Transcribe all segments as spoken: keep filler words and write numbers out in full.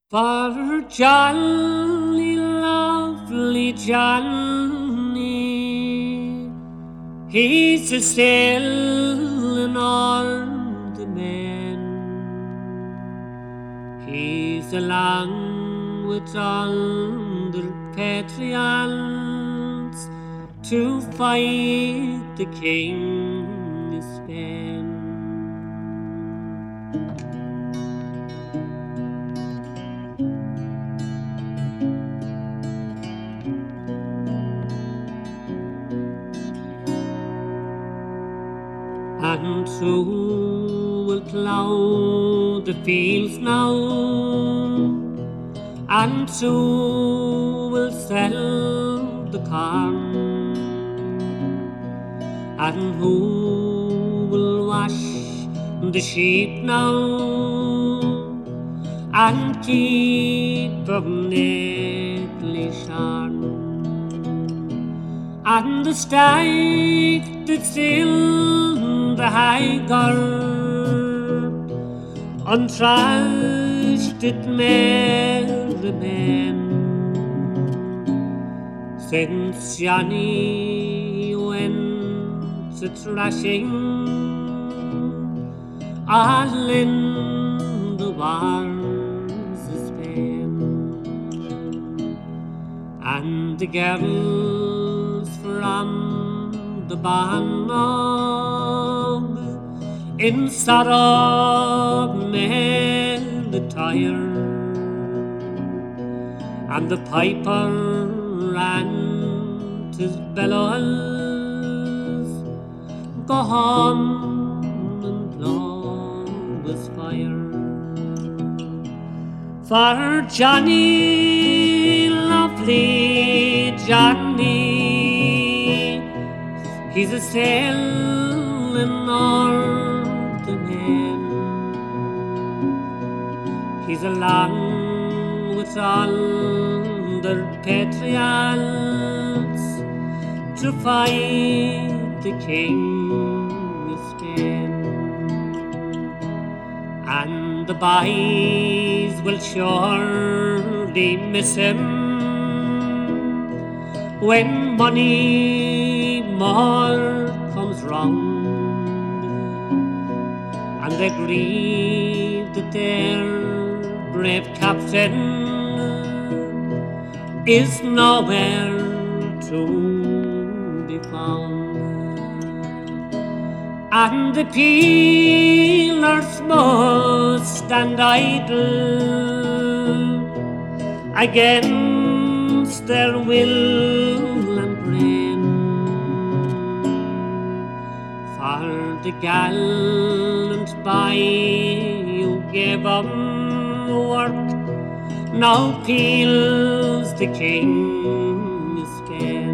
For jolly, lovely Johnny, he's a sailing on the men. He's along with all the patriots to fight the King of Spain. And who will plough the fields now? And who will sell the corn? And who will wash the sheep now? And keep them neatly shorn? And the stag that's in the high guard, untrashed it may remain, since Johnny went a thrashing all in the wars of Spain. And the girls from the Bannock in sorrow made attire, and the piper ran his bellows, go home and blow his fire. For Johnny, lovely Johnny, he's a sailing o'er the main. He's along with all the patriots to fight the King of Spain. And the boys will surely miss him when money more comes round, and they grieve that their brave captain is nowhere to be found. And the peelers must stand idle against their will and brain, for the gallant boy who gave them work now peels the King's skin.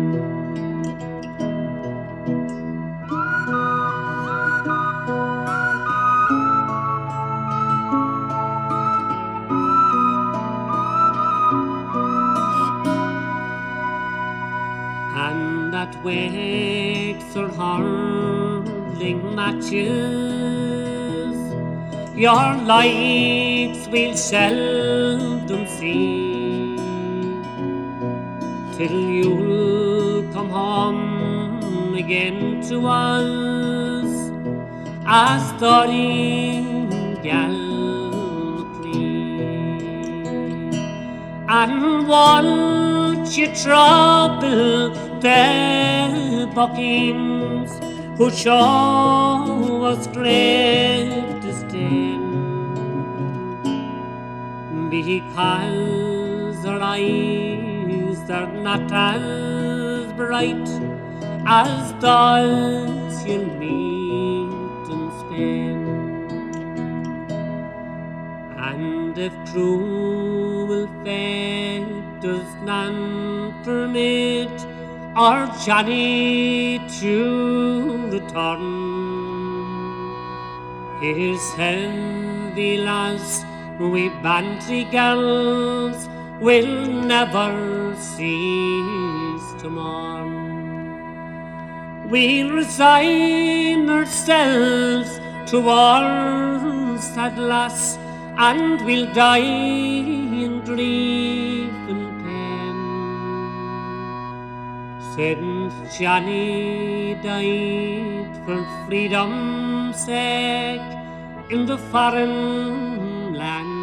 And that wakes or hurling matches, your lights we'll seldom see, till you'll come home again to us as daring gallantly. And won't you trouble the buckings who show us great disdain, because our eyes are not as bright as those you'll meet in Spain. And if cruel fate does none permit our Johnny to return, his heavy lads, we bantry girls, will never cease to mourn. We'll resign ourselves to our sad loss, and we'll die in Since Johnny died for freedom's sake in the foreign land,